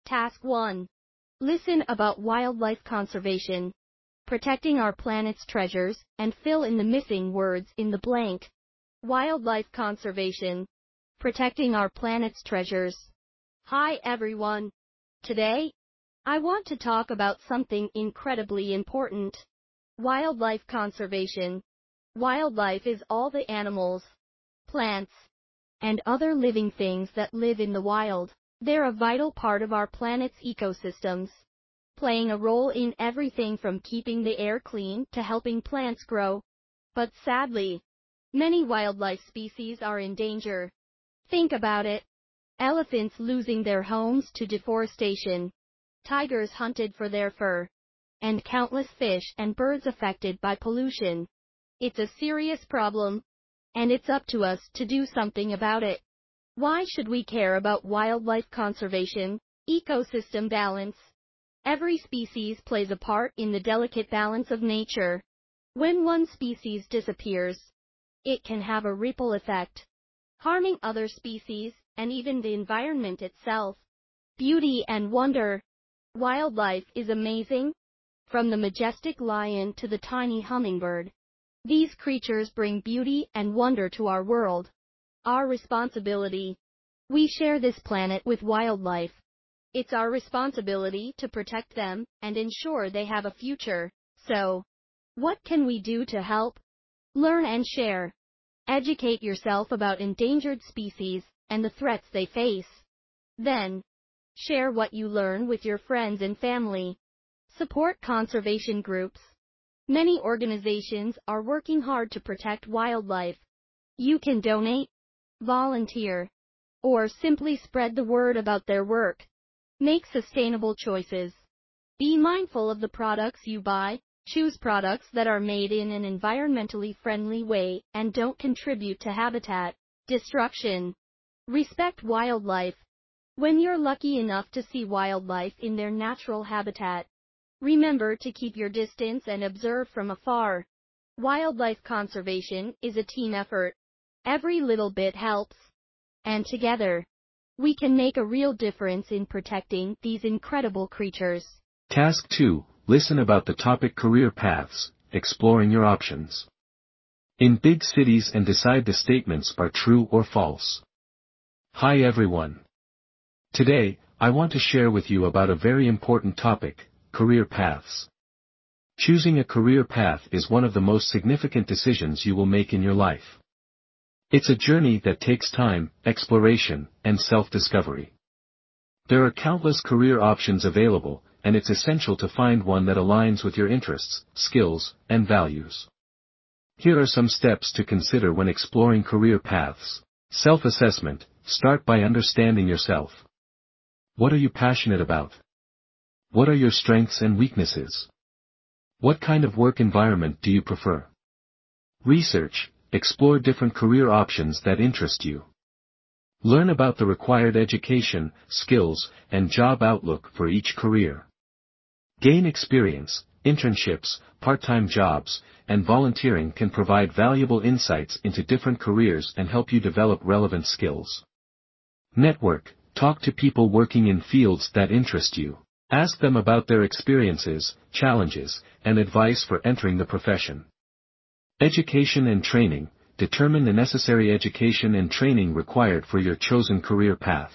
Task 1. Listen about wildlife conservation. Protecting our planet's treasures, and fill in the missing words in the blank. Wildlife conservation. Protecting our planet's treasures. Hi everyone. Today, I want to talk about something incredibly important. Wildlife conservation. Wildlife is all the animals, plants, and other living things that live in the wild. They're a vital part of our planet's ecosystems, playing a role in everything from keeping the air clean to helping plants grow. But sadly, many wildlife species are in danger. Think about it. Elephants losing their homes to deforestation, tigers hunted for their fur, and countless fish and birds affected by pollution. It's a serious problem, and it's up to us to do something about it. Why should we care about wildlife conservation? Ecosystem balance. Every species plays a part in the delicate balance of nature. When one species disappears, it can have a ripple effect, harming other species and even the environment itself. Beauty and wonder. Wildlife is amazing. From the majestic lion to the tiny hummingbird, these creatures bring beauty and wonder to our world. Our responsibility. We share this planet with wildlife. It's our responsibility to protect them and ensure they have a future. So, what can we do to help? Learn and share. Educate yourself about endangered species and the threats they face. Then, share what you learn with your friends and family. Support conservation groups. Many organizations are working hard to protect wildlife. You can donate, volunteer, or simply spread the word about their work. Make sustainable choices. Be mindful of the products you buy. Choose products that are made in an environmentally friendly way and don't contribute to habitat destruction. Respect wildlife. When you're lucky enough to see wildlife in their natural habitat, remember to keep your distance and observe from afar. Wildlife conservation is a team effort. Every little bit helps. And together, we can make a real difference in protecting these incredible creatures. Task 2. Listen about the topic career paths, exploring your options. In big cities and decide the statements are true or false. Hi everyone. Today, I want to share with you about a very important topic, career paths. Choosing a career path is one of the most significant decisions you will make in your life. It's a journey that takes time, exploration, and self-discovery. There are countless career options available, and it's essential to find one that aligns with your interests, skills, and values. Here are some steps to consider when exploring career paths. Self-assessment. Start by understanding yourself. What are you passionate about? What are your strengths and weaknesses? What kind of work environment do you prefer? Research. Explore different career options that interest you. Learn about the required education, skills, and job outlook for each career. Gain experience. Internships, part-time jobs, and volunteering can provide valuable insights into different careers and help you develop relevant skills. Network. Talk to people working in fields that interest you. Ask them about their experiences, challenges, and advice for entering the profession. Education and training. Determine the necessary education and training required for your chosen career path.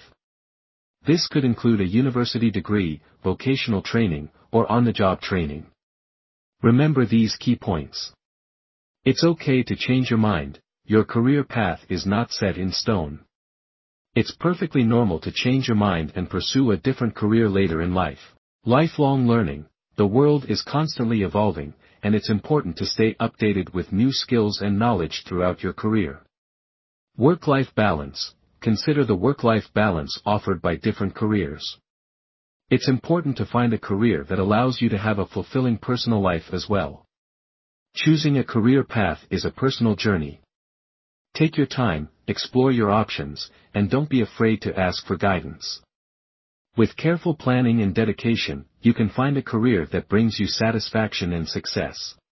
This could include a university degree, vocational training, or on-the-job training. Remember these key points. It's okay to change your mind. Your career path is not set in stone. It's perfectly normal to change your mind and pursue a different career later in life. Lifelong learning. The world is constantly evolving, and it's important to stay updated with new skills and knowledge throughout your career. Work-life balance. Consider the work-life balance offered by different careers. It's important to find a career that allows you to have a fulfilling personal life as well. Choosing a career path is a personal journey. Take your time, explore your options, and don't be afraid to ask for guidance. With careful planning and dedication, you can find a career that brings you satisfaction and success.